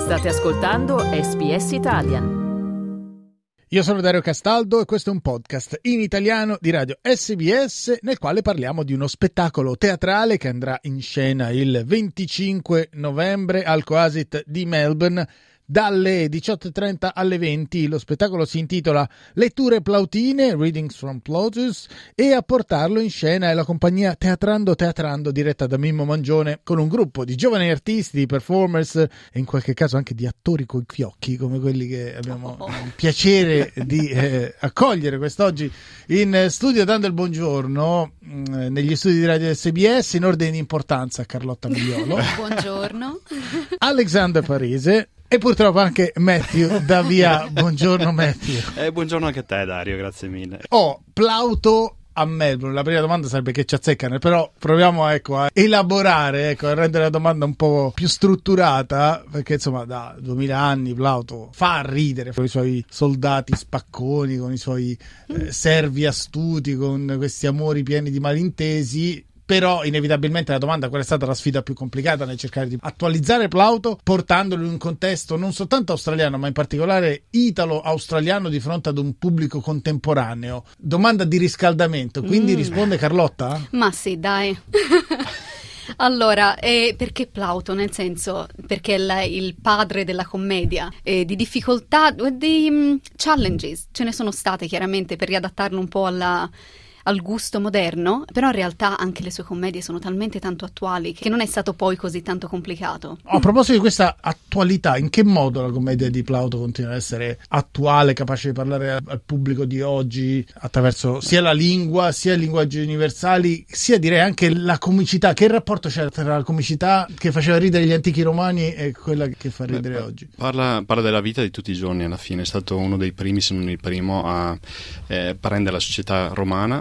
State ascoltando SBS Italian. Io sono Dario Castaldo e questo è un podcast in italiano di Radio SBS nel quale parliamo di uno spettacolo teatrale che andrà in scena il 25 novembre al Coasit di Melbourne dalle 18.30 alle 20. Lo spettacolo si intitola Letture Plautine, Readings from Plautus, e a portarlo in scena è la compagnia Teatrando diretta da Mimmo Mangione, con un gruppo di giovani artisti, di performers e in qualche caso anche di attori coi fiocchi come quelli che abbiamo il piacere di accogliere quest'oggi in studio, dando il buongiorno negli studi di Radio SBS in ordine di importanza: Carlotta Migliolo, buongiorno, Alexander Parise e purtroppo anche Matthew da via. Buongiorno Matthew. Buongiorno anche a te Dario, grazie mille. Plauto a Melbourne. La prima domanda sarebbe che ci azzeccano, però proviamo a elaborare, a rendere la domanda un po' più strutturata, perché insomma da 2000 anni Plauto fa ridere con i suoi soldati spacconi, con i suoi servi astuti, con questi amori pieni di malintesi. Però inevitabilmente la domanda, qual è stata la sfida più complicata nel cercare di attualizzare Plauto, portandolo in un contesto non soltanto australiano, ma in particolare italo-australiano, di fronte ad un pubblico contemporaneo? Domanda di riscaldamento, quindi risponde Carlotta? Ma sì, dai. Allora, perché Plauto? Nel senso, perché è il padre della commedia, di difficoltà, di challenges, ce ne sono state chiaramente per riadattarlo un po' al gusto moderno, però in realtà anche le sue commedie sono talmente tanto attuali che non è stato poi così tanto complicato. A proposito di questa attualità, in che modo la commedia di Plauto continua ad essere attuale, capace di parlare al pubblico di oggi attraverso sia la lingua, sia i linguaggi universali, sia direi anche la comicità? Che rapporto c'è tra la comicità che faceva ridere gli antichi romani e quella che fa ridere oggi? Parla della vita di tutti i giorni. Alla fine è stato uno dei primi, se non il primo, a prendere la società romana,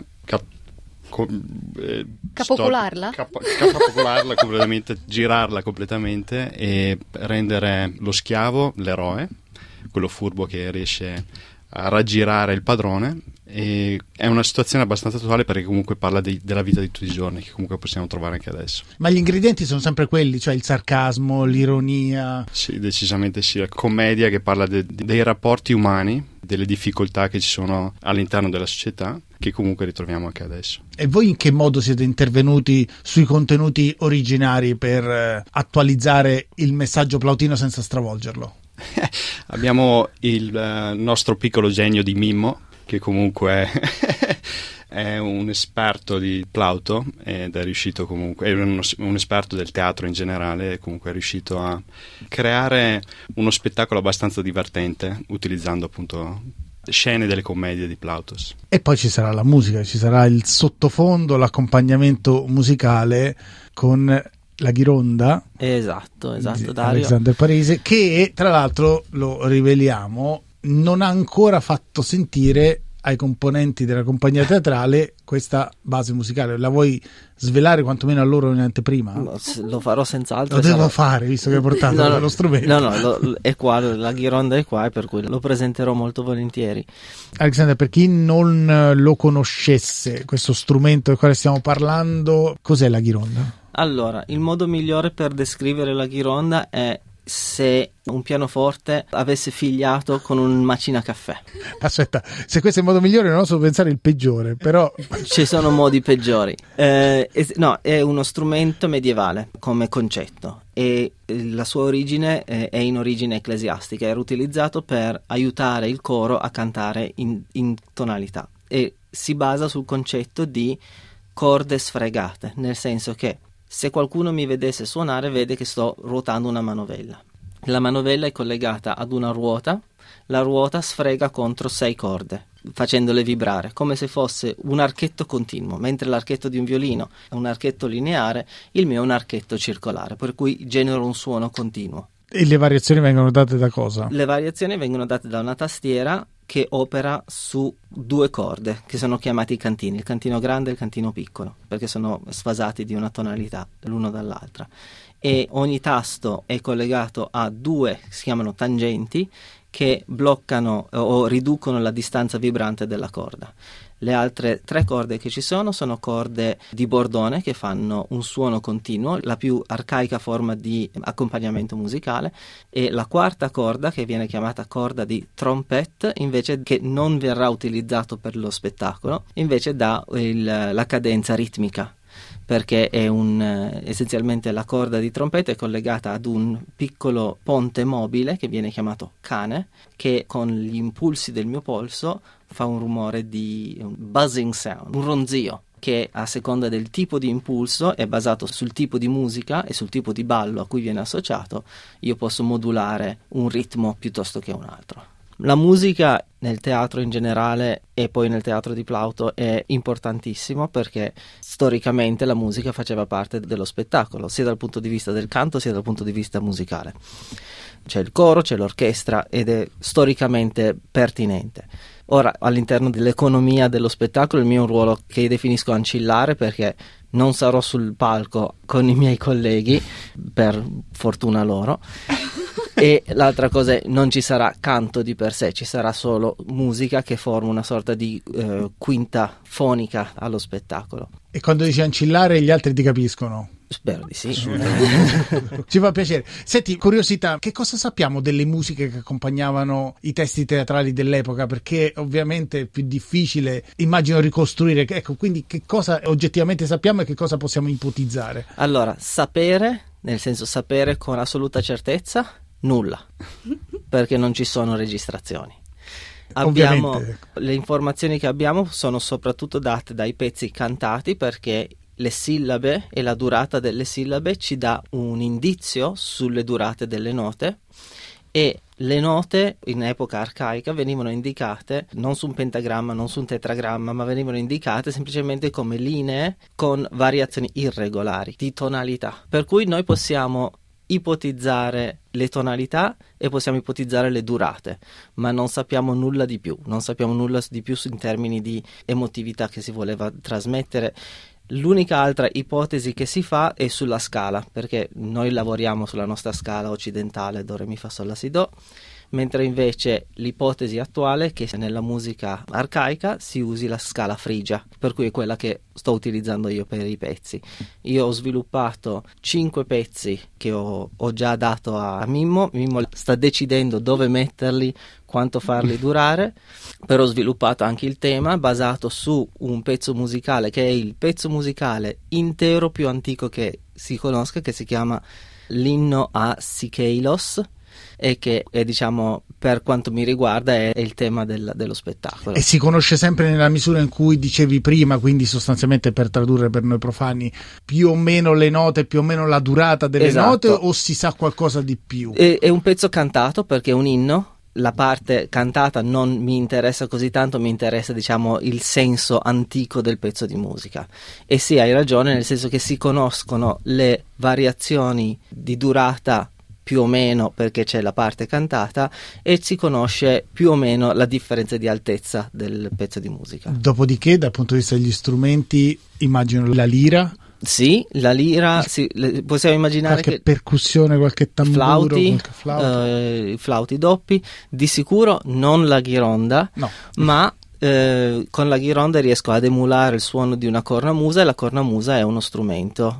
capopolarla completamente, girarla completamente e rendere lo schiavo l'eroe, quello furbo che riesce a raggirare il padrone. E è una situazione abbastanza attuale, perché comunque parla della vita di tutti i giorni, che comunque possiamo trovare anche adesso. Ma gli ingredienti sono sempre quelli, cioè il sarcasmo, l'ironia? Sì, decisamente sì. La commedia che parla dei rapporti umani, delle difficoltà che ci sono all'interno della società, che comunque ritroviamo anche adesso. E voi in che modo siete intervenuti sui contenuti originari per attualizzare il messaggio plautino senza stravolgerlo? Abbiamo il nostro piccolo genio di Mimmo, che comunque è un esperto di Plauto ed è riuscito comunque, è un esperto del teatro in generale, e comunque è riuscito a creare uno spettacolo abbastanza divertente utilizzando appunto scene delle commedie di Plautus. E poi ci sarà la musica, ci sarà il sottofondo, l'accompagnamento musicale con la Ghironda. Esatto, Dario. Alexander Parise, che tra l'altro, lo riveliamo, non ha ancora fatto sentire ai componenti della compagnia teatrale questa base musicale. La vuoi svelare quantomeno a loro in anteprima? Lo farò senz'altro. Lo devo fare, visto che hai portato lo strumento. No, è qua, la Ghironda è qua, e per cui lo presenterò molto volentieri. Alexander, per chi non lo conoscesse, questo strumento del quale stiamo parlando, cos'è la Ghironda? Allora, il modo migliore per descrivere la Ghironda è se un pianoforte avesse figliato con un macina caffè. Aspetta, se questo è il modo migliore, non oso pensare il peggiore, però ci sono modi peggiori. No, è uno strumento medievale come concetto, e la sua origine è in origine ecclesiastica. Era utilizzato per aiutare il coro a cantare in tonalità, e si basa sul concetto di corde sfregate, nel senso che se qualcuno mi vedesse suonare, vede che sto ruotando una manovella. La manovella è collegata ad una ruota, la ruota sfrega contro 6 corde, facendole vibrare, come se fosse un archetto continuo, mentre l'archetto di un violino è un archetto lineare, il mio è un archetto circolare, per cui genero un suono continuo. E le variazioni vengono date da cosa? Le variazioni vengono date da una tastiera che opera su 2 corde, che sono chiamati i cantini, il cantino grande e il cantino piccolo, perché sono sfasati di una tonalità l'uno dall'altra, e ogni tasto è collegato a 2, si chiamano tangenti, che bloccano o riducono la distanza vibrante della corda. Le altre 3 corde che ci sono corde di bordone che fanno un suono continuo, la più arcaica forma di accompagnamento musicale, e la quarta corda, che viene chiamata corda di trompette, invece, che non verrà utilizzato per lo spettacolo, invece dà la cadenza ritmica, perché è essenzialmente la corda di trompetta è collegata ad un piccolo ponte mobile che viene chiamato cane, che con gli impulsi del mio polso fa un rumore di un buzzing sound, un ronzio, che a seconda del tipo di impulso è basato sul tipo di musica e sul tipo di ballo a cui viene associato. Io posso modulare un ritmo piuttosto che un altro. La musica nel teatro in generale e poi nel teatro di Plauto è importantissimo, perché storicamente la musica faceva parte dello spettacolo, sia dal punto di vista del canto sia dal punto di vista musicale. C'è il coro, c'è l'orchestra ed è storicamente pertinente. Ora, all'interno dell'economia dello spettacolo il mio è un ruolo che definisco ancillare, perché non sarò sul palco con i miei colleghi, per fortuna loro. E l'altra cosa è, non ci sarà canto di per sé, ci sarà solo musica che forma una sorta di quinta fonica allo spettacolo. E quando dici ancillare gli altri ti capiscono? Spero di sì. Ci fa piacere. Senti, curiosità, che cosa sappiamo delle musiche che accompagnavano i testi teatrali dell'epoca? Perché ovviamente è più difficile, immagino, ricostruire. Ecco, quindi che cosa oggettivamente sappiamo e che cosa possiamo ipotizzare? Allora, sapere, nel senso sapere con assoluta certezza, nulla, perché non ci sono registrazioni. Le informazioni che abbiamo sono soprattutto date dai pezzi cantati, perché le sillabe e la durata delle sillabe ci dà un indizio sulle durate delle note, e le note in epoca arcaica venivano indicate non su un pentagramma, non su un tetragramma, ma venivano indicate semplicemente come linee con variazioni irregolari di tonalità, per cui noi possiamo ipotizzare le tonalità e possiamo ipotizzare le durate, ma non sappiamo nulla di più, in termini di emotività che si voleva trasmettere. L'unica altra ipotesi che si fa è sulla scala, perché noi lavoriamo sulla nostra scala occidentale do, re, mi, fa, sol, la, si, do, mentre invece l'ipotesi attuale è che nella musica arcaica si usi la scala frigia, per cui è quella che sto utilizzando io per i pezzi. Io ho sviluppato 5 pezzi che ho già dato a Mimmo sta decidendo dove metterli, quanto farli durare, però ho sviluppato anche il tema basato su un pezzo musicale che è il pezzo musicale intero più antico che si conosca, che si chiama l'inno a Sikeilos, e che è, diciamo, per quanto mi riguarda è il tema dello spettacolo. E si conosce sempre nella misura in cui dicevi prima, quindi sostanzialmente, per tradurre per noi profani, più o meno le note, più o meno la durata delle note, o si sa qualcosa di più? È un pezzo cantato perché è un inno. La parte cantata non mi interessa così tanto, mi interessa, diciamo, il senso antico del pezzo di musica. E sì, hai ragione, nel senso che si conoscono le variazioni di durata più o meno perché c'è la parte cantata, e si conosce più o meno la differenza di altezza del pezzo di musica. Dopodiché, dal punto di vista degli strumenti, immagino la lira. Sì, la lira, sì, possiamo immaginare qualche percussione, qualche tamburo, flauti doppi, di sicuro non la ghironda, no. Ma con la ghironda riesco ad emulare il suono di una cornamusa, e la cornamusa è uno strumento,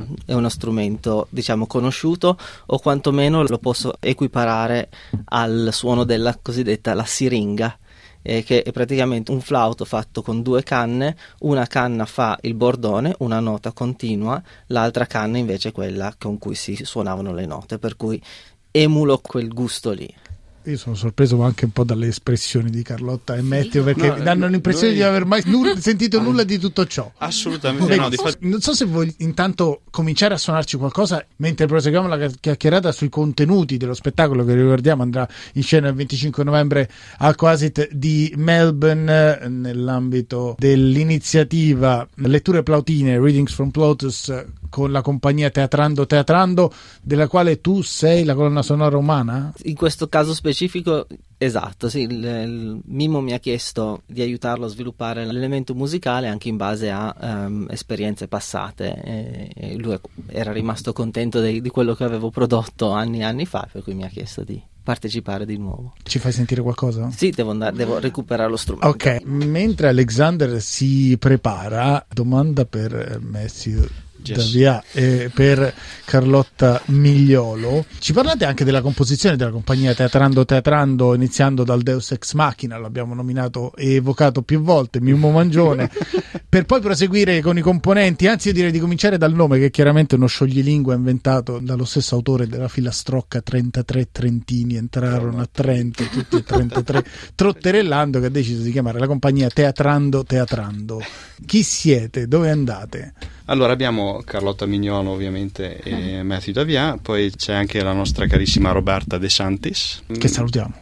diciamo conosciuto, o quantomeno lo posso equiparare al suono della cosiddetta la siringa, che è praticamente un flauto fatto con 2 canne. Una canna fa il bordone, una nota continua, l'altra canna invece è quella con cui si suonavano le note, per cui emulo quel gusto lì. Io sono sorpreso anche un po' dalle espressioni di Carlotta e Matteo, perché danno l'impressione di non aver mai sentito nulla di tutto ciò. Assolutamente no. Non so se vuoi intanto cominciare a suonarci qualcosa mentre proseguiamo la chiacchierata sui contenuti dello spettacolo, che ricordiamo andrà in scena il 25 novembre al Coasit di Melbourne, nell'ambito dell'iniziativa Letture Plautine, Readings from Plautus, con la compagnia Teatrando, della quale tu sei la colonna sonora umana? In questo caso specifico, esatto, sì. Mimmo mi ha chiesto di aiutarlo a sviluppare l'elemento musicale anche in base a esperienze passate, e lui era rimasto contento di quello che avevo prodotto anni fa, per cui mi ha chiesto di partecipare di nuovo. Ci fai sentire qualcosa? Sì, devo recuperare lo strumento. Ok, mentre Alexander si prepara, domanda per Matthew Davia e per Carlotta Migliolo. Ci parlate anche della composizione della compagnia Teatrando, iniziando dal Deus Ex Machina, l'abbiamo nominato e evocato più volte, Mimmo Mangione, per poi proseguire con i componenti. Anzi, io direi di cominciare dal nome, che è chiaramente uno scioglilingua inventato dallo stesso autore della filastrocca 33 Trentini entrarono a Trento, tutti e 33 trotterellando, che ha deciso di chiamare la compagnia Teatrando. Chi siete? Dove andate? Allora, abbiamo Carlotta Mignolo ovviamente e Matthew Davia, poi c'è anche la nostra carissima Roberta De Santis, che salutiamo,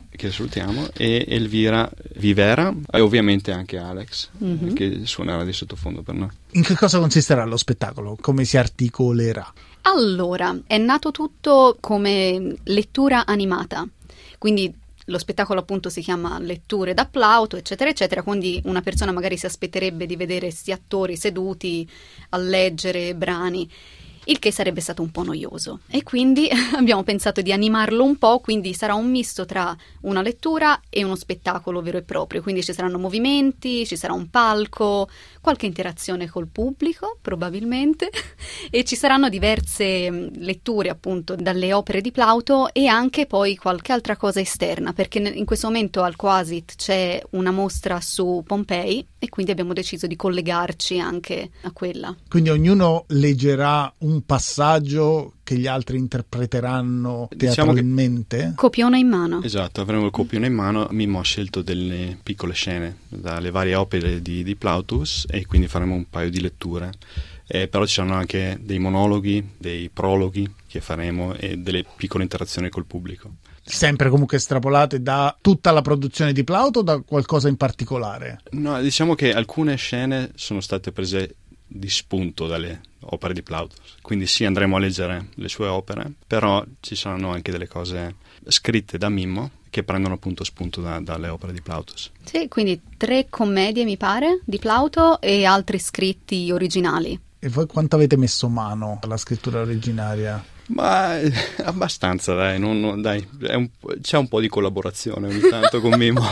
e Elvira Vivera, e ovviamente anche Alex, che suonerà di sottofondo per noi. In che cosa consisterà lo spettacolo? Come si articolerà? Allora, è nato tutto come lettura animata, quindi lo spettacolo appunto si chiama Letture da Plauto, eccetera, eccetera, quindi una persona magari si aspetterebbe di vedere questi attori seduti a leggere brani, il che sarebbe stato un po' noioso. E quindi abbiamo pensato di animarlo un po', quindi sarà un misto tra una lettura e uno spettacolo vero e proprio, quindi ci saranno movimenti, ci sarà un palco, qualche interazione col pubblico probabilmente e ci saranno diverse letture appunto dalle opere di Plauto e anche poi qualche altra cosa esterna, perché in questo momento al Coasit c'è una mostra su Pompei e quindi abbiamo deciso di collegarci anche a quella. Quindi ognuno leggerà un passaggio che gli altri interpreteranno teatralmente? Diciamo copione in mano. Esatto, avremo il copione in mano. Mimmo ha scelto delle piccole scene dalle varie opere di Plautus e quindi faremo un paio di letture. Però ci saranno anche dei monologhi, dei prologhi che faremo e delle piccole interazioni col pubblico. Sempre comunque estrapolate da tutta la produzione di Plauto o da qualcosa in particolare? No, diciamo che alcune scene sono state prese di spunto dalle opere di Plautus, quindi sì, andremo a leggere le sue opere, però ci saranno anche delle cose scritte da Mimmo che prendono appunto spunto dalle opere di Plautus. Sì, quindi 3 commedie mi pare di Plauto e altri scritti originali. E voi quanto avete messo mano alla scrittura originaria? Ma abbastanza, dai, dai, c'è un po' di collaborazione ogni tanto con Mimmo.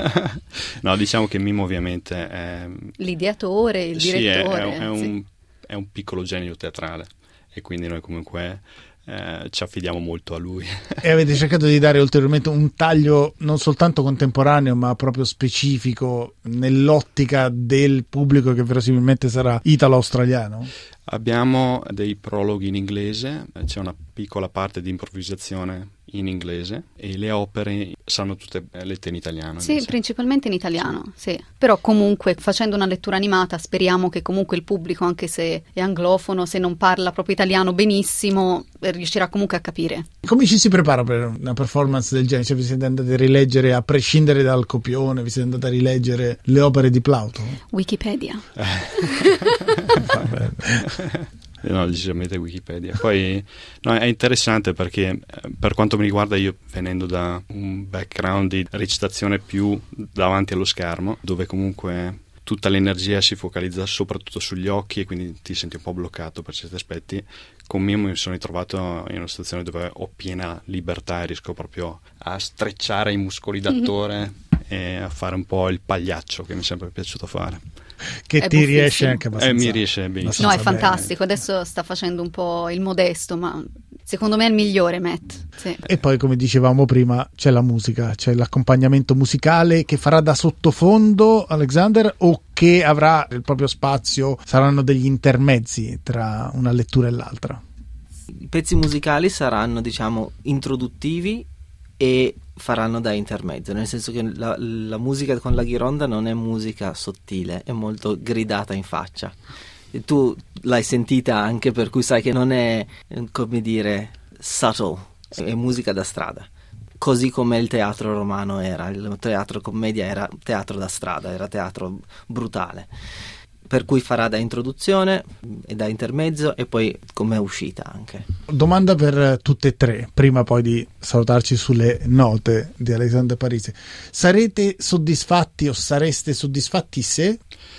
No, diciamo che Mimmo ovviamente è l'ideatore, il direttore. È un piccolo genio teatrale e quindi noi comunque ci affidiamo molto a lui. E avete cercato di dare ulteriormente un taglio non soltanto contemporaneo ma proprio specifico nell'ottica del pubblico che verosimilmente sarà italo-australiano? Abbiamo dei prologhi in inglese, c'è una piccola parte di improvvisazione in inglese e le opere saranno tutte lette in italiano. Sì, principalmente in italiano, sì. Però comunque facendo una lettura animata speriamo che comunque il pubblico, anche se è anglofono, se non parla proprio italiano benissimo, riuscirà comunque a capire. Come ci si prepara per una performance del genere? Cioè, vi siete andati a rileggere, a prescindere dal copione, vi siete andati a rileggere le opere di Plauto? Wikipedia. No, decisamente Wikipedia. Poi no, è interessante perché per quanto mi riguarda, io venendo da un background di recitazione più davanti allo schermo, dove comunque tutta l'energia si focalizza soprattutto sugli occhi e quindi ti senti un po' bloccato per certi aspetti, con Mimmo mi sono ritrovato in una situazione dove ho piena libertà e riesco proprio a strecciare i muscoli d'attore e a fare un po' il pagliaccio che mi è sempre piaciuto fare. Che è ti buffissimo. Riesce anche abbastanza. Mi riesce benissimo. No, è fantastico. Adesso sta facendo un po' il modesto, ma secondo me è il migliore, Matt. Sì. E poi, come dicevamo prima, c'è la musica, c'è l'accompagnamento musicale che farà da sottofondo Alexander o che avrà il proprio spazio, saranno degli intermezzi tra una lettura e l'altra? I pezzi musicali saranno, diciamo, introduttivi e faranno da intermezzo, nel senso che la musica con la ghironda non è musica sottile, è molto gridata in faccia. E tu l'hai sentita anche, per cui sai che non è, come dire, subtle, è musica da strada. Così come il teatro romano era, il teatro commedia era teatro da strada, era teatro brutale. Per cui farà da introduzione e da intermezzo e poi come uscita anche. Domanda per tutte e tre, prima poi di salutarci sulle note di Alexander Parisi. Sarete soddisfatti o sareste soddisfatti se?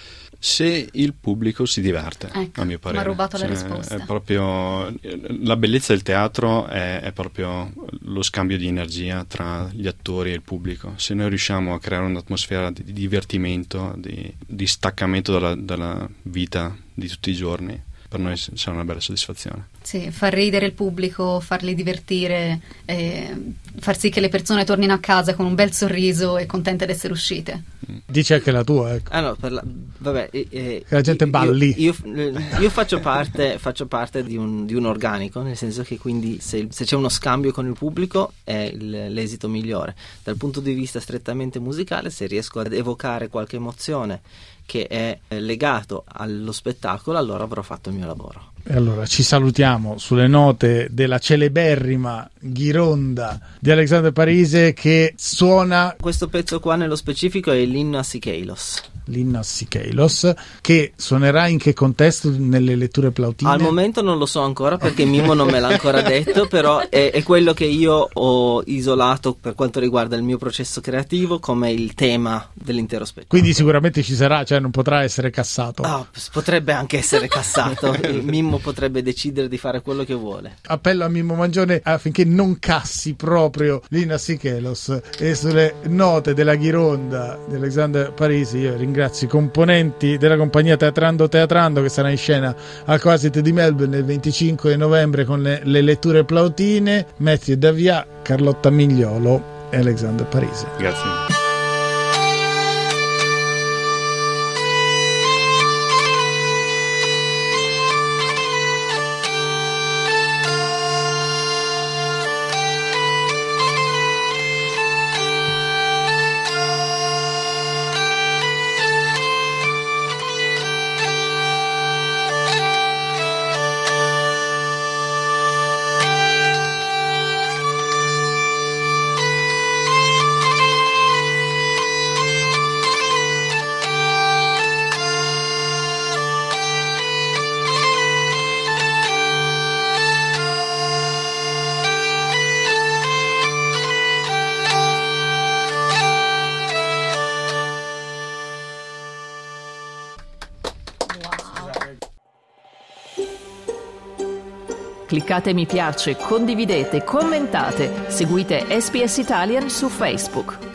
Se il pubblico si diverte, ecco, a mio parere. mi ha rubato la risposta. È proprio la bellezza del teatro è proprio lo scambio di energia tra gli attori e il pubblico. Se noi riusciamo a creare un'atmosfera di divertimento, di staccamento dalla vita di tutti i giorni, per noi sarà una bella soddisfazione. Sì, far ridere il pubblico, farli divertire, far sì che le persone tornino a casa con un bel sorriso e contente di essere uscite. Dici anche la tua, ecco. No, vabbè, che la gente balli. Io faccio parte di un organico, nel senso che quindi se c'è uno scambio con il pubblico è l'esito migliore. Dal punto di vista strettamente musicale, se riesco ad evocare qualche emozione che è legato allo spettacolo, allora avrò fatto il mio lavoro. E allora ci salutiamo sulle note della celeberrima Ghironda di Alexandre Parise, che suona questo pezzo qua nello specifico è l'inno a Sikeilos. L'inno a Sikeilos, che suonerà in che contesto nelle letture plautine? Al momento non lo so ancora perché Mimmo non me l'ha ancora detto, però è quello che io ho isolato per quanto riguarda il mio processo creativo come il tema dell'intero spettacolo. Quindi sicuramente ci sarà, cioè non potrà essere cassato. Potrebbe anche essere cassato. Mimmo potrebbe decidere di fare quello che vuole. Appello a Mimmo Mangione affinché non cassi proprio l'inno a Sikeilos. E sulle note della Ghironda di Alexandre Parise io ringrazio i componenti della compagnia Teatrando che sarà in scena al Coasit di Melbourne il 25 novembre con le letture plautine, Matthew Davia, Carlotta Migliolo e Alexandre Parise. Grazie. Cliccate mi piace, condividete, commentate, seguite SPS Italian su Facebook.